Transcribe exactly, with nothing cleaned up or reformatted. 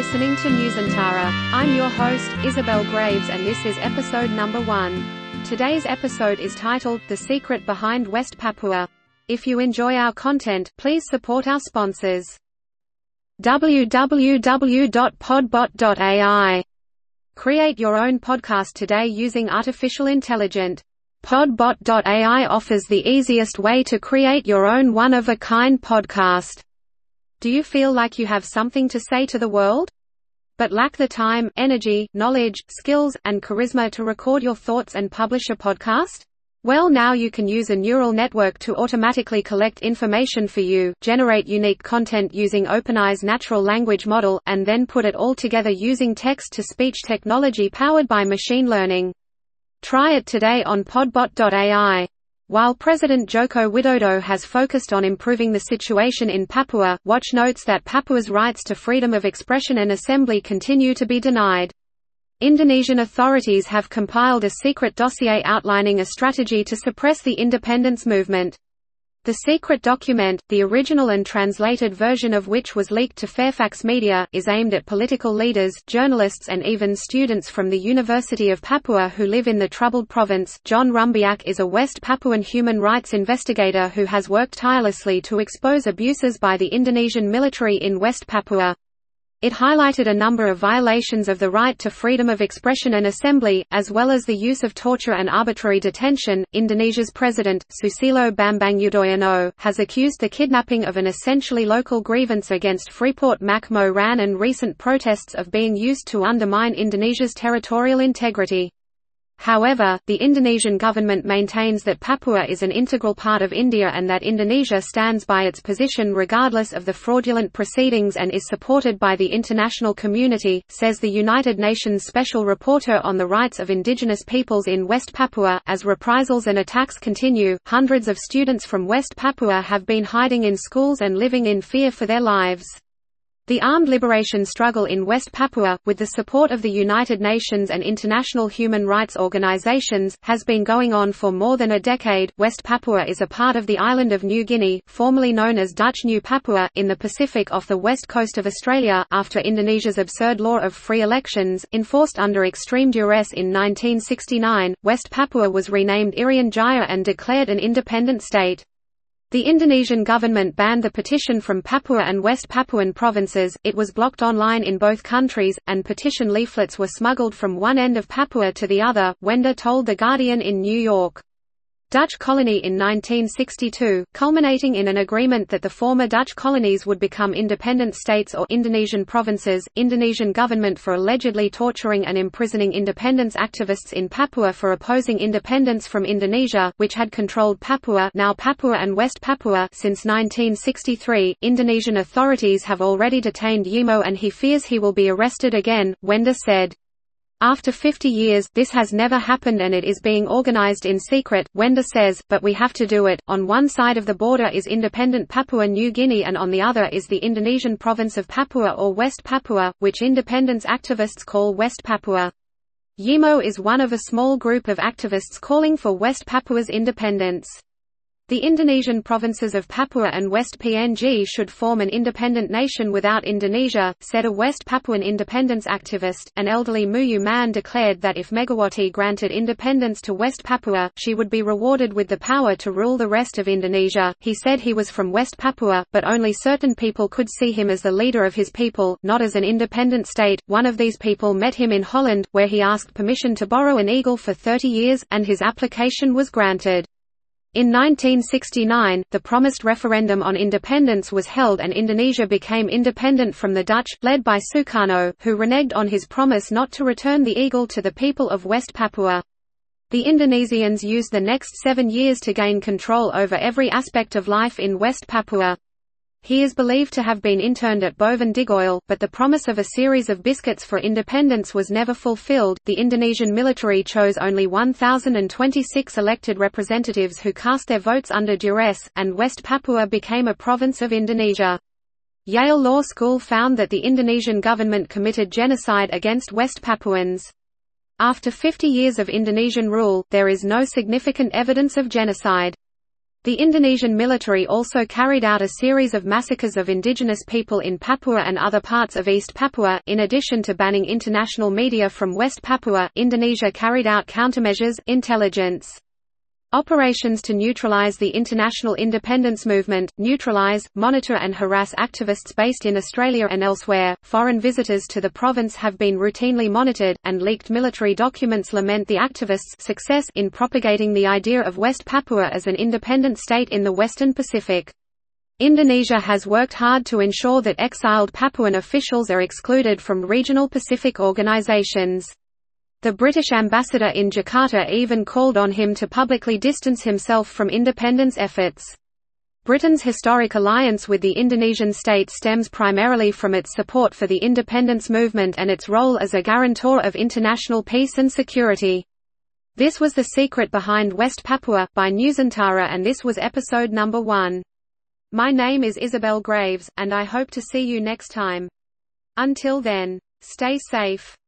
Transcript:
listening to Newsantara. I'm your host, Isabel Graves, and this is episode number one. Today's episode is titled, The Secret Behind West Papua. If you enjoy our content, please support our sponsors. w w w dot podbot dot a i. Create your own podcast today using artificial intelligence. podbot dot a i offers the easiest way to create your own one-of-a-kind podcast. Do you feel like you have something to say to the world, but lack the time, energy, knowledge, skills, and charisma to record your thoughts and publish a podcast? Well, now you can use a neural network to automatically collect information for you, generate unique content using OpenAI's natural language model, and then put it all together using text-to-speech technology powered by machine learning. Try it today on podbot dot a i. While President Joko Widodo has focused on improving the situation in Papua, Watch notes that Papua's rights to freedom of expression and assembly continue to be denied. Indonesian authorities have compiled a secret dossier outlining a strategy to suppress the independence movement. The secret document, the original and translated version of which was leaked to Fairfax Media, is aimed at political leaders, journalists and even students from the University of Papua who live in the troubled province. John Rumbiak is a West Papuan human rights investigator who has worked tirelessly to expose abuses by the Indonesian military in West Papua. It highlighted a number of violations of the right to freedom of expression and assembly, as well as the use of torture and arbitrary detention. Indonesia's president, Susilo Bambang Yudhoyono, has accused the kidnapping of an essentially local grievance against Freeport McMoran and recent protests of being used to undermine Indonesia's territorial integrity. However, the Indonesian government maintains that Papua is an integral part of India and that Indonesia stands by its position regardless of the fraudulent proceedings and is supported by the international community, says the United Nations Special Rapporteur on the Rights of Indigenous Peoples in West Papua. As reprisals and attacks continue, hundreds of students from West Papua have been hiding in schools and living in fear for their lives. The armed liberation struggle in West Papua, with the support of the United Nations and international human rights organizations, has been going on for more than a decade. West Papua is a part of the island of New Guinea, formerly known as Dutch New Papua, in the Pacific off the west coast of Australia. After Indonesia's absurd law of free elections, enforced under extreme duress in nineteen sixty-nine, West Papua was renamed Irian Jaya and declared an independent state. The Indonesian government banned the petition from Papua and West Papuan provinces, it was blocked online in both countries, and petition leaflets were smuggled from one end of Papua to the other, Wenda told The Guardian in New York. Dutch colony in nineteen sixty-two, culminating in an agreement that the former Dutch colonies would become independent states or Indonesian provinces. Indonesian government for allegedly torturing and imprisoning independence activists in Papua for opposing independence from Indonesia, which had controlled Papua, now Papua and West Papua, since nineteen sixty-three. Indonesian authorities have already detained Yimo and he fears he will be arrested again, Wenda said. After fifty years, this has never happened and it is being organized in secret, Wenda says, but we have to do it. On one side of the border is independent Papua New Guinea and on the other is the Indonesian province of Papua or West Papua, which independence activists call West Papua. Yimo is one of a small group of activists calling for West Papua's independence. The Indonesian provinces of Papua and West P N G should form an independent nation without Indonesia, said a West Papuan independence activist. An elderly Muyu man declared that if Megawati granted independence to West Papua, she would be rewarded with the power to rule the rest of Indonesia. He said he was from West Papua, but only certain people could see him as the leader of his people, not as an independent state. One of these people met him in Holland, where he asked permission to borrow an eagle for thirty years, and his application was granted. In nineteen sixty-nine, the promised referendum on independence was held and Indonesia became independent from the Dutch, led by Sukarno, who reneged on his promise not to return the eagle to the people of West Papua. The Indonesians used the next seven years to gain control over every aspect of life in West Papua. He is believed to have been interned at Boven Digoil, but the promise of a series of biscuits for independence was never fulfilled. The Indonesian military chose only one thousand twenty-six elected representatives who cast their votes under duress, and West Papua became a province of Indonesia. Yale Law School found that the Indonesian government committed genocide against West Papuans. After fifty years of Indonesian rule, there is no significant evidence of genocide. The Indonesian military also carried out a series of massacres of indigenous people in Papua and other parts of East Papua. In addition to banning international media from West Papua, Indonesia carried out countermeasures, intelligence operations to neutralize the international independence movement, neutralize, monitor and harass activists based in Australia and elsewhere. Foreign visitors to the province have been routinely monitored, and leaked military documents lament the activists' success in propagating the idea of West Papua as an independent state in the Western Pacific. Indonesia has worked hard to ensure that exiled Papuan officials are excluded from regional Pacific organizations. The British ambassador in Jakarta even called on him to publicly distance himself from independence efforts. Britain's historic alliance with the Indonesian state stems primarily from its support for the independence movement and its role as a guarantor of international peace and security. This was The Secret Behind West Papua, by Nusantara, and this was episode number one. My name is Isabel Graves, and I hope to see you next time. Until then, stay safe.